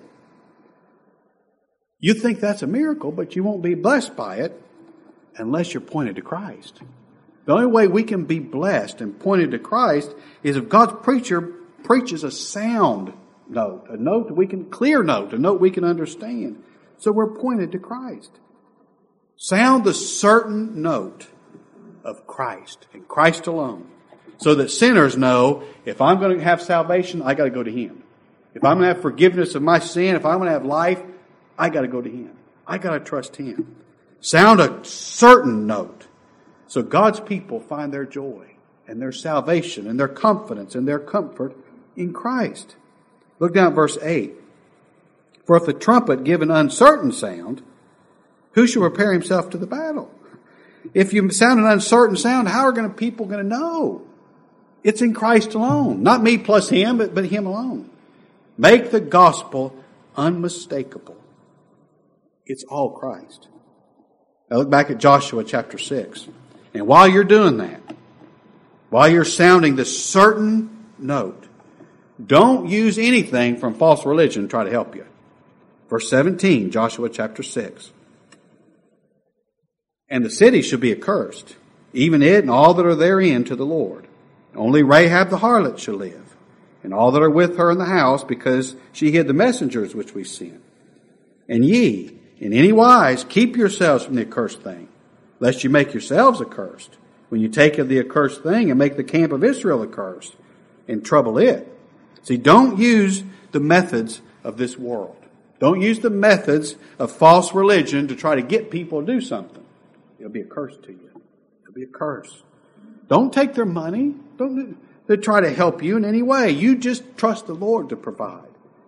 You think that's a miracle, but you won't be blessed by it unless you're pointed to Christ. The only way we can be blessed and pointed to Christ is if God's preacher preaches a sound note, a note that we can, clear note, a note we can understand. So we're pointed to Christ. Sound the certain note of Christ and Christ alone, so that sinners know if I'm going to have salvation, I got to go to Him. If I'm going to have forgiveness of my sin, if I'm going to have life, I got to go to Him. I got to trust Him. Sound a certain note, so God's people find their joy and their salvation and their confidence and their comfort in Christ. Look down at verse 8. For if the trumpet give an uncertain sound, who shall prepare himself to the battle? If you sound an uncertain sound, how are people going to know? It's in Christ alone. Not me plus Him, but Him alone. Make the gospel unmistakable. It's all Christ. Now look back at Joshua chapter 6. And while you're doing that, while you're sounding this certain note, don't use anything from false religion to try to help you. Verse 17, Joshua chapter 6. And the city shall be accursed, even it and all that are therein, to the Lord. Only Rahab the harlot shall live, and all that are with her in the house, because she hid the messengers which we sent. And ye, in any wise, keep yourselves from the accursed thing, lest you make yourselves accursed, when you take of the accursed thing and make the camp of Israel accursed, and trouble it. See, don't use the methods of this world. Don't use the methods of false religion to try to get people to do something. It'll be a curse to you. It'll be a curse. Don't take their money. Don't to try to help you in any way. You just trust the Lord to provide.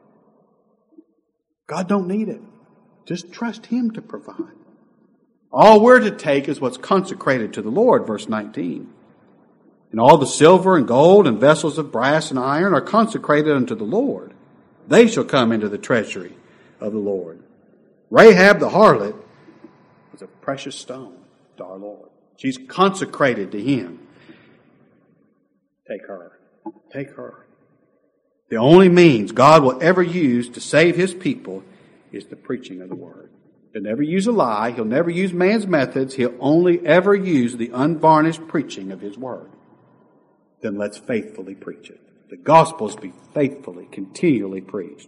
God don't need it. Just trust Him to provide. All we're to take is what's consecrated to the Lord, verse 19. And all the silver and gold and vessels of brass and iron are consecrated unto the Lord. They shall come into the treasury of the Lord. Rahab the harlot was a precious stone to our Lord. She's consecrated to Him. Take her. Take her. The only means God will ever use to save His people is the preaching of the Word. He'll never use a lie. He'll never use man's methods. He'll only ever use the unvarnished preaching of His Word. Then let's faithfully preach it. The Gospels be faithfully, continually preached.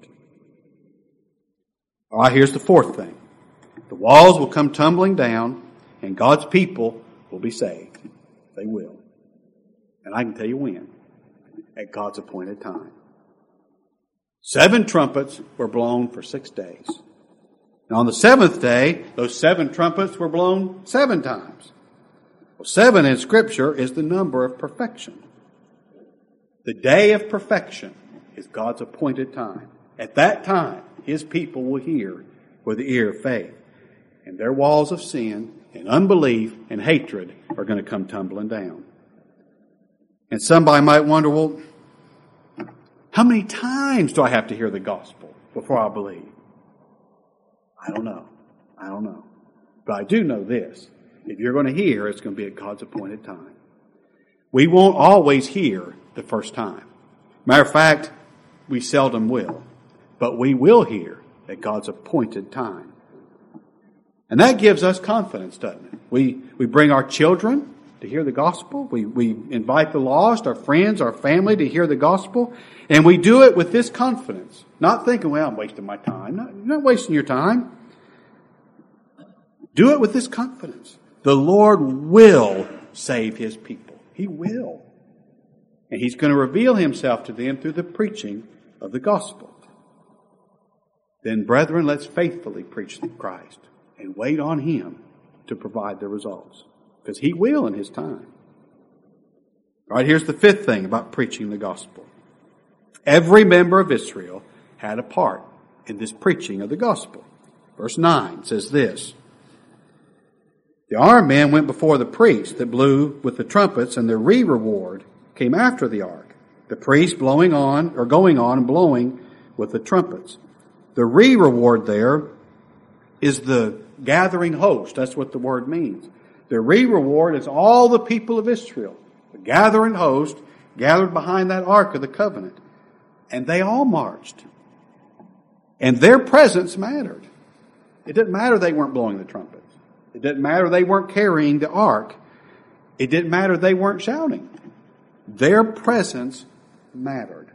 All right, here's the fourth thing. The walls will come tumbling down, and God's people will be saved. They will. And I can tell you when. At God's appointed time. 7 trumpets were blown for 6 days. And on the 7th day, those 7 trumpets were blown 7 times. Well, 7 in Scripture is the number of perfection. The day of perfection is God's appointed time. At that time, His people will hear with the ear of faith. And their walls of sin and unbelief and hatred are going to come tumbling down. And somebody might wonder, well, how many times do I have to hear the gospel before I believe? I don't know. I don't know. But I do know this. If you're going to hear, it's going to be at God's appointed time. We won't always hear the first time. Matter of fact, we seldom will. But we will hear at God's appointed time. And that gives us confidence, doesn't it? We bring our children to hear the gospel. We invite the lost, our friends, our family to hear the gospel. And we do it with this confidence. Not thinking, well, I'm wasting my time. You're not wasting your time. Do it with this confidence. The Lord will save His people. He will. And He's going to reveal Himself to them through the preaching of the gospel. Then, brethren, let's faithfully preach Christ and wait on Him to provide the results. Because He will in His time. All right, here's the 5th thing about preaching the gospel. Every member of Israel had a part in this preaching of the gospel. Verse 9 says this. The armed men went before the priests that blew with the trumpets, and the reward came after the ark. The priests going on and blowing with the trumpets. The reward there is the gathering host. That's what the word means. The reward is all the people of Israel, the gathering host, gathered behind that ark of the covenant. And they all marched. And their presence mattered. It didn't matter they weren't blowing the trumpets. It didn't matter they weren't carrying the ark. It didn't matter they weren't shouting. Their presence mattered.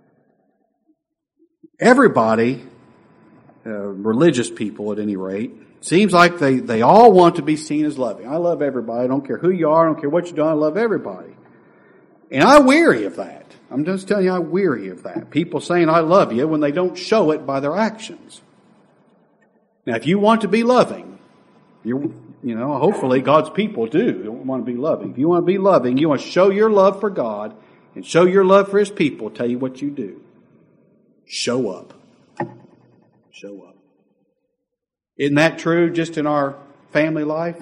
Everybody, religious people at any rate, seems like they all want to be seen as loving. I love everybody. I don't care who you are. I don't care what you've done. I love everybody. And I'm weary of that. I'm just telling you, I'm weary of that. People saying I love you when they don't show it by their actions. Now, if you want to be loving, hopefully God's people do want to be loving. If you want to be loving, you want to show your love for God and show your love for His people. Tell you what you do. Show up. Show up. Isn't that true just in our family life?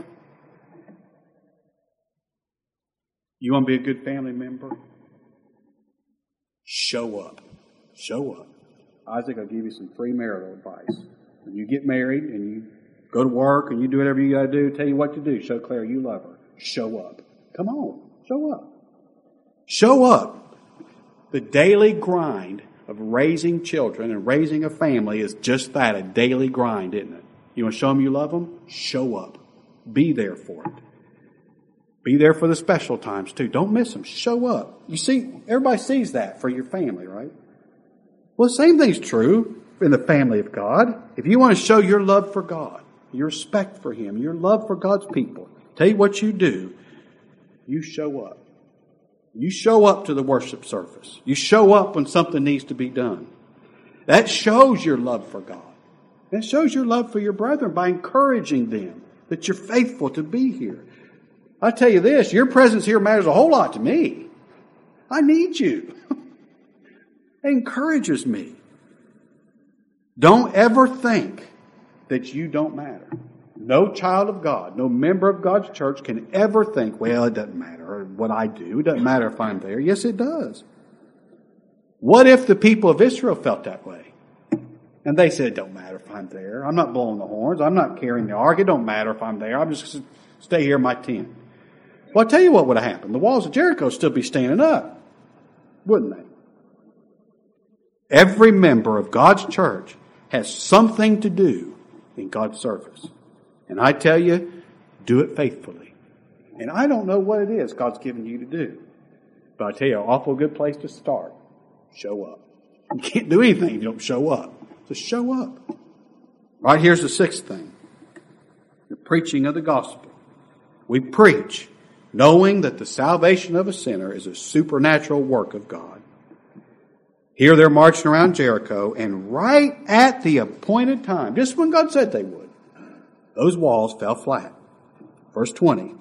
You want to be a good family member? Show up. Show up. Isaac, I'll give you some free marital advice. When you get married and you go to work and you do whatever you got to do, tell you what to do. Show Claire you love her. Show up. Come on. Show up. Show up. The daily grind of raising children and raising a family is just that, a daily grind, isn't it? You want to show them you love them? Show up. Be there for it. Be there for the special times too. Don't miss them. Show up. You see, everybody sees that for your family, right? Well, the same thing's true in the family of God. If you want to show your love for God, your respect for Him, your love for God's people, tell you what you do. You show up. You show up to the worship service. You show up when something needs to be done. That shows your love for God. That shows your love for your brethren by encouraging them that you're faithful to be here. I tell you this, your presence here matters a whole lot to me. I need you. It encourages me. Don't ever think that you don't matter. No child of God, no member of God's church can ever think, well, it doesn't matter what I do. It doesn't matter if I'm there. Yes, it does. What if the people of Israel felt that way? And they said, it don't matter if I'm there. I'm not blowing the horns. I'm not carrying the ark. It don't matter if I'm there. I'm just going to stay here in my tent. Well, I'll tell you what would have happened. The walls of Jericho would still be standing up, wouldn't they? Every member of God's church has something to do in God's service. And I tell you, do it faithfully. And I don't know what it is God's given you to do. But I tell you, an awful good place to start. Show up. You can't do anything if you don't show up. So show up. Right, here's the sixth thing. The preaching of the gospel. We preach knowing that the salvation of a sinner is a supernatural work of God. Here they're marching around Jericho, and right at the appointed time, just when God said they would, those walls fell flat. Verse 20.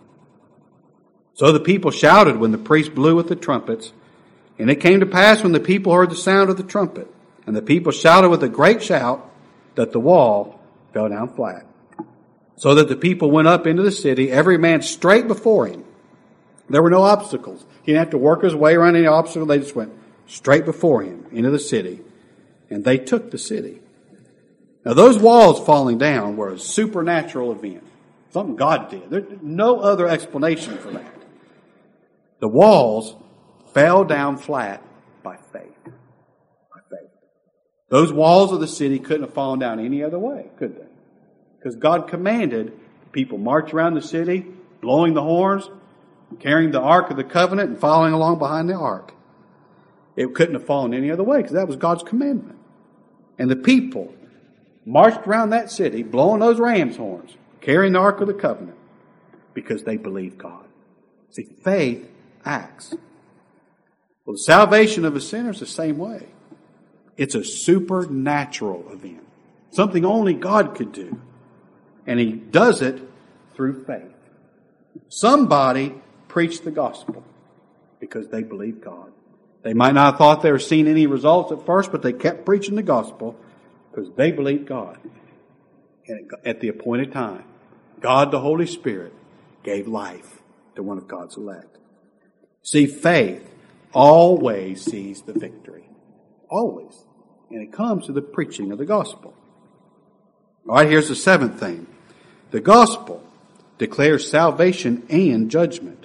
So the people shouted when the priest blew with the trumpets, and it came to pass when the people heard the sound of the trumpet, and the people shouted with a great shout, that the wall fell down flat. So that the people went up into the city, every man straight before him. There were no obstacles. He didn't have to work his way around any obstacle. They just went straight before him into the city, and they took the city. Now, those walls falling down were a supernatural event. Something God did. There's no other explanation for that. The walls fell down flat by faith. By faith. Those walls of the city couldn't have fallen down any other way, could they? Because God commanded people march around the city, blowing the horns, carrying the Ark of the Covenant, and following along behind the Ark. It couldn't have fallen any other way because that was God's commandment. And the people marched around that city, blowing those ram's horns, carrying the Ark of the Covenant, because they believed God. See, faith acts. Well, the salvation of a sinner is the same way. It's a supernatural event. Something only God could do. And He does it through faith. Somebody preached the gospel because they believed God. They might not have thought they were seeing any results at first, but they kept preaching the gospel because they believed God. And at the appointed time, God, the Holy Spirit, gave life to one of God's elect. See, faith always sees the victory. Always. And it comes to the preaching of the gospel. All right, here's the seventh thing. The gospel declares salvation and judgment.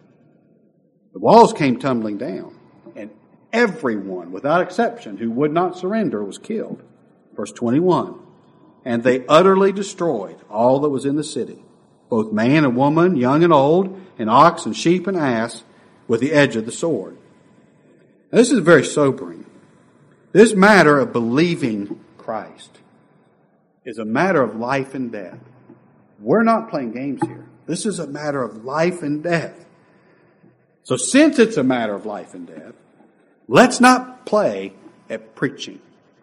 The walls came tumbling down, and everyone, without exception, who would not surrender was killed. Verse 21. And they utterly destroyed all that was in the city, both man and woman, young and old, and ox and sheep and ass, with the edge of the sword. Now, this is very sobering. This matter of believing Christ is a matter of life and death. We're not playing games here. This is a matter of life and death. So since it's a matter of life and death, let's not play at preaching.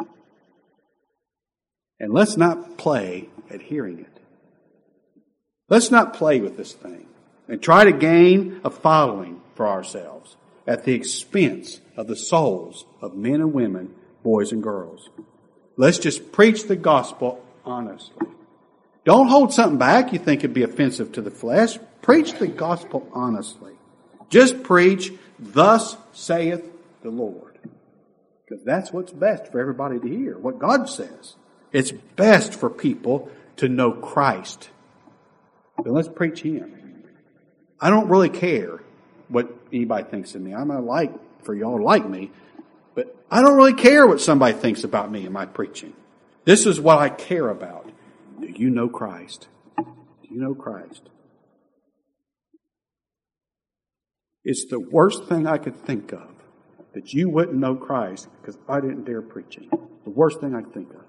And let's not play at hearing it. Let's not play with this thing and try to gain a following for ourselves at the expense of the souls of men and women, boys and girls. Let's just preach the gospel honestly. Don't hold something back you think would be offensive to the flesh. Preach the gospel honestly. Just preach, thus saith the Lord. Because that's what's best for everybody to hear, what God says. It's best for people to know Christ. Then let's preach Him. I don't really care what anybody thinks of me. I'm going to like for y'all to like me, but I don't really care what somebody thinks about me in my preaching. This is what I care about. Do you know Christ? Do you know Christ? It's the worst thing I could think of, that you wouldn't know Christ because I didn't dare preach Him. The worst thing I could think of.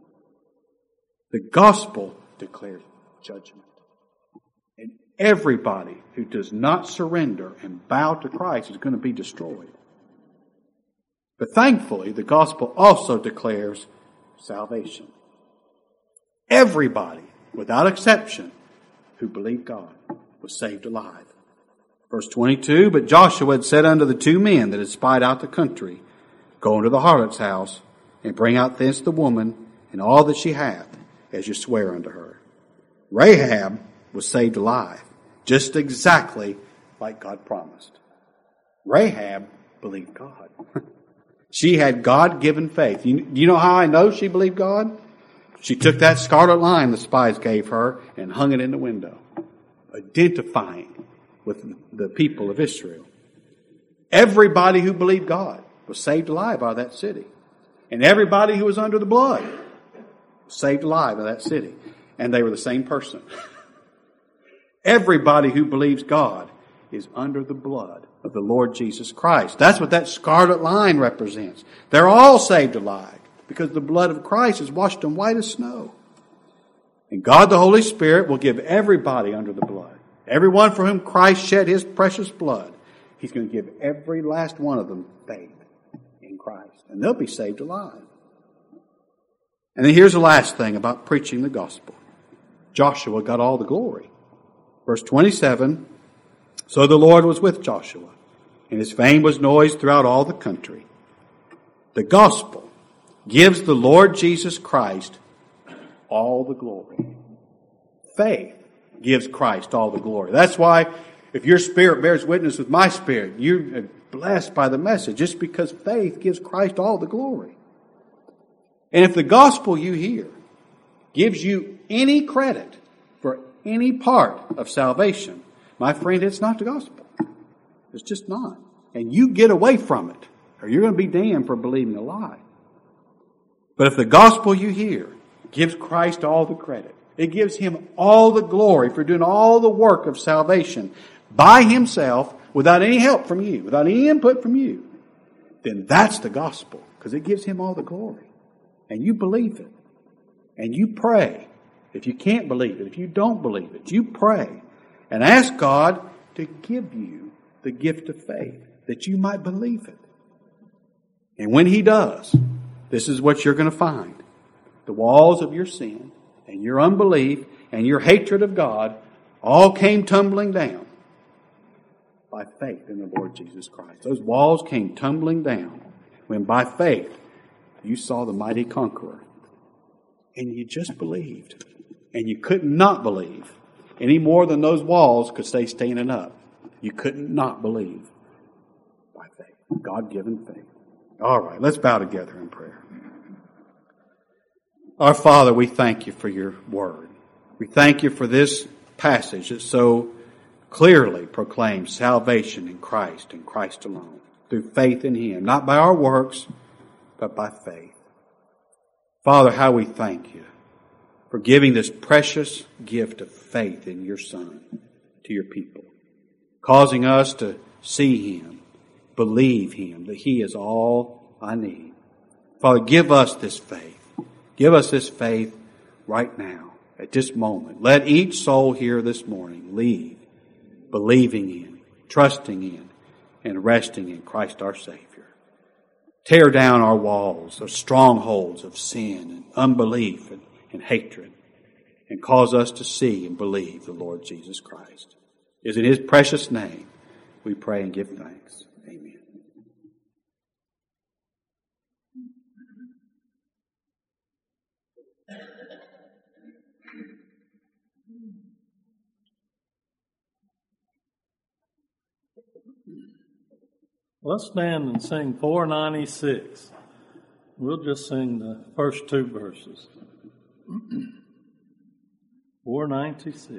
The gospel declares judgment. And everybody who does not surrender and bow to Christ is going to be destroyed. But thankfully, the gospel also declares salvation. Everybody, without exception, who believed God was saved alive. Verse 22, but Joshua had said unto the two men that had spied out the country, go into the harlot's house, and bring out thence the woman and all that she hath, as you swear unto her. Rahab was saved alive, just exactly like God promised. Rahab believed God. She had God-given faith. You know how I know she believed God? She took that scarlet line the spies gave her and hung it in the window, identifying with the people of Israel. Everybody who believed God was saved alive out of that city. And everybody who was under the blood was saved alive out of that city. And they were the same person. Everybody who believes God is under the blood of the Lord Jesus Christ. That's what that scarlet line represents. They're all saved alive because the blood of Christ has washed them white as snow. And God the Holy Spirit will give everybody under the blood, everyone for whom Christ shed His precious blood, He's going to give every last one of them faith in Christ. And they'll be saved alive. And then here's the last thing about preaching the gospel. Joshua got all the glory. Verse 27, so the Lord was with Joshua, and his fame was noised throughout all the country. The gospel gives the Lord Jesus Christ all the glory. Faith gives Christ all the glory. That's why if your spirit bears witness with my spirit, you're blessed by the message, just because faith gives Christ all the glory. And if the gospel you hear gives you any credit for any part of salvation, my friend, it's not the gospel. It's just not. And you get away from it, or you're going to be damned for believing a lie. But if the gospel you hear gives Christ all the credit, it gives Him all the glory for doing all the work of salvation by Himself without any help from you, without any input from you, then that's the gospel, because it gives Him all the glory. And you believe it. And you pray. If you can't believe it, if you don't believe it, you pray and ask God to give you the gift of faith that you might believe it. And when He does, this is what you're going to find. The walls of your sin and your unbelief and your hatred of God all came tumbling down by faith in the Lord Jesus Christ. Those walls came tumbling down when by faith you saw the mighty conqueror. And you just believed. And you could not believe any more than those walls could stay standing up. You couldn't not believe by faith. God-given faith. All right, let's bow together in prayer. Our Father, we thank You for Your word. We thank You for this passage that so clearly proclaims salvation in Christ and Christ alone, through faith in Him, not by our works, but by faith. Father, how we thank You for giving this precious gift of faith in Your Son to Your people, causing us to see Him, believe Him, that He is all I need. Father, give us this faith. Give us this faith right now, at this moment. Let each soul here this morning leave believing in, trusting in, and resting in Christ our Savior. Tear down our walls, our strongholds of sin and unbelief and hatred, and cause us to see and believe the Lord Jesus Christ. It is in His precious name we pray and give thanks. Amen. Let's stand and sing 496. We'll just sing the first two verses. 496.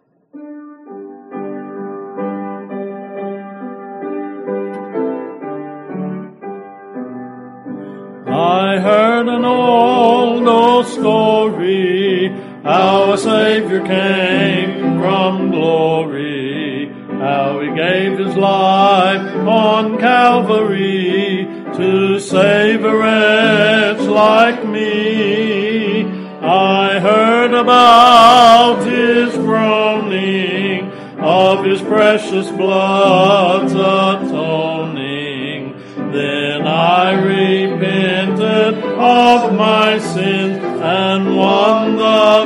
I heard an old story, how a Savior came from glory, how He gave His life on Calvary to save a wretch like me. I heard about His groaning, of His precious blood's atoning. Then I repented of my sins and won the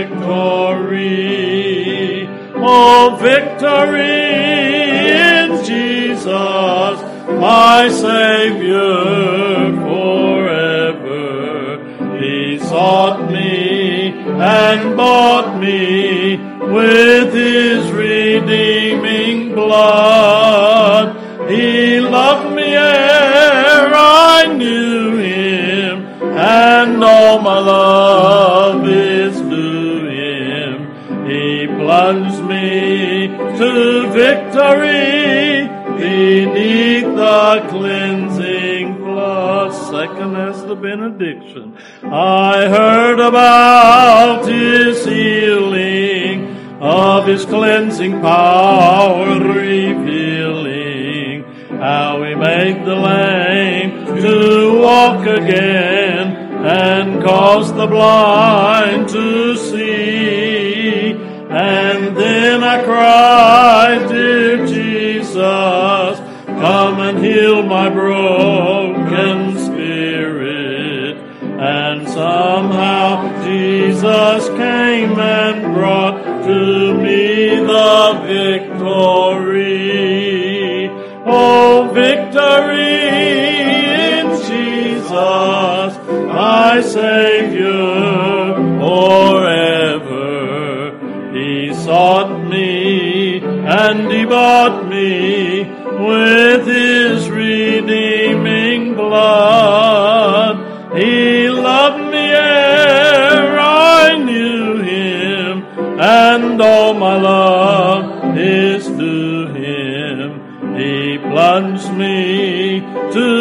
victory. Oh, victory in Jesus, my Savior forever. He sought me and bought me with His redeeming blood. He loved me ere I knew Him, and all my love is due Him. He plunged me to victory beneath the cleansing flood. Second as the benediction. I heard about His healing, of His cleansing power revealing, how He made the lame to walk again and caused the blind to see. And then I cried, dear Jesus, come and heal my broken spirit. And somehow Jesus came and brought to me the victory. Oh, victory in Jesus, my Savior forever. He sought me and He bought me with His redeeming blood. He loved me ere I knew Him, and all my love is to Him. He plunged me to